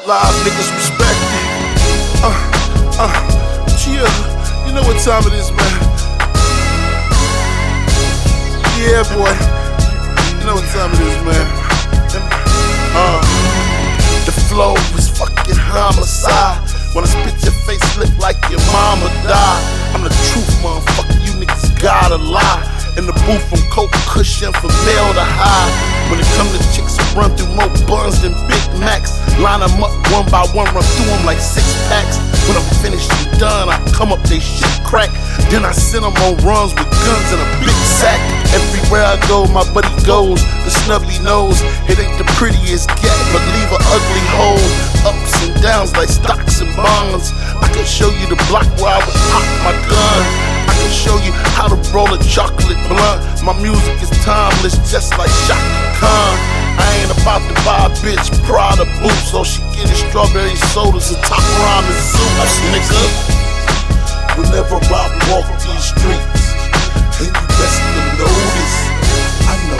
Live niggas respect it. Chill. You know what time it is, man. Yeah, boy. You know what time it is, man. The flow is fucking homicide. When I spit your face, look like your mama died. I'm the truth, motherfucker. You niggas gotta lie. In the booth from Coke Cushion from male to high. When it come to chicks, run through more buns than Big Macs. Line them up one by one, run through them like 6 packs. When I'm finished and done, I come up, they shit crack. Then I send them on runs with guns in a big sack. Everywhere I go, my buddy goes. The snubby nose, it ain't the prettiest get, but leave a ugly hole. Ups and downs like stocks and bonds. I can show you the block where I would pop my gun. I can show you how to roll a chocolate blunt. My music is timeless, just like Shaka Khan. I ain't about to buy a bitch Prada boots, so she getting strawberry sodas and top ramen soups, nigga. Whenever I walk these streets, and you best to notice. I know,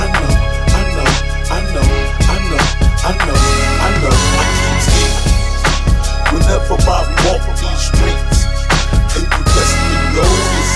I keep deep. Whenever I walk these streets, and you best to notice.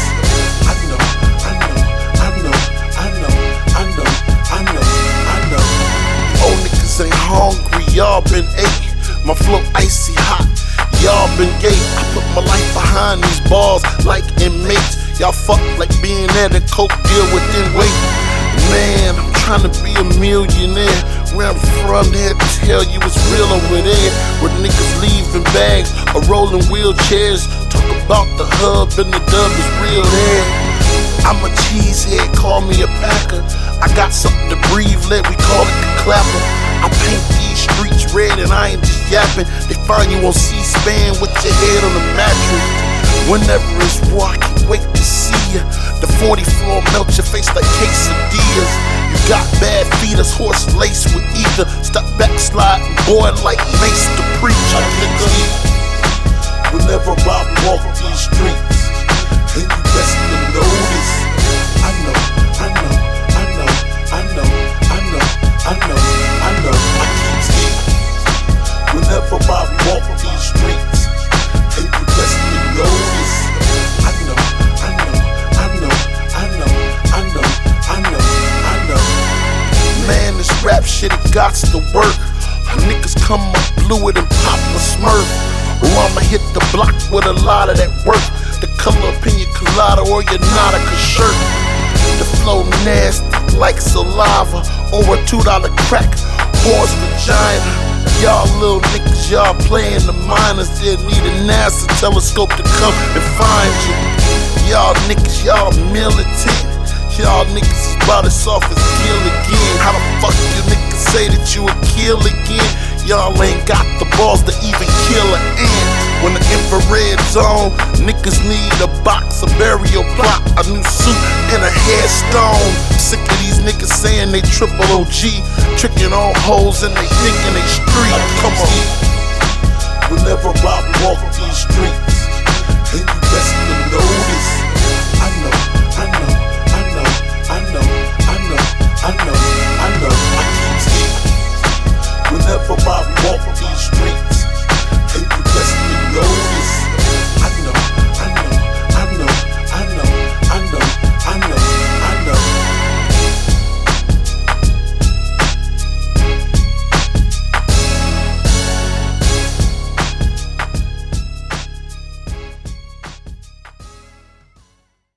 Old niggas ain't hungry, y'all been ate. My flow icy hot, y'all been gay. I put my life behind these bars like inmates. Y'all fuck like being at a coke deal within weight. Man, I'm trying to be a millionaire. Where I'm from, they had to tell you it's real over there. Where niggas leaving bags or rolling wheelchairs. Talk about the hub and the dub is real there. I'm a cheesehead, call me a packer. I got something to breathe, let we call it the clapper. I paint these streets red and I ain't just yapping. They find you on C-SPAN with your head on the mattress. Whenever it's war, I can't wait to see ya. The 40 floor melt your face like quesadillas. You got bad feet, as horse lace with either. Stop backsliding, boy, like Mace the preacher, nigga. Whenever I walk these streets, and you best to notice. I keep deep. Whenever I walk these streets, and you best to notice. I know. Man, this rap shit, it gots to work. Niggas come up fluid and pop a smurf. Or I'ma hit the block with a lot of that work. The color of pina colada or your Nautica shirt. The flow nasty like saliva or a $2 crack horse vagina. Y'all little niggas, y'all playing the minors. They'll need a NASA telescope to come and find you. Y'all niggas, y'all militant. Y'all niggas is about as soft as kill again. How the fuck you niggas say that you a kill again? Y'all ain't got the balls to even kill an ant. When the infrared's on, niggas need a box, a burial plot, a new suit, and a headstone. Sick of these niggas saying they triple OG, tricking on hoes and they thinking they street. Come on. Whenever I walk these streets,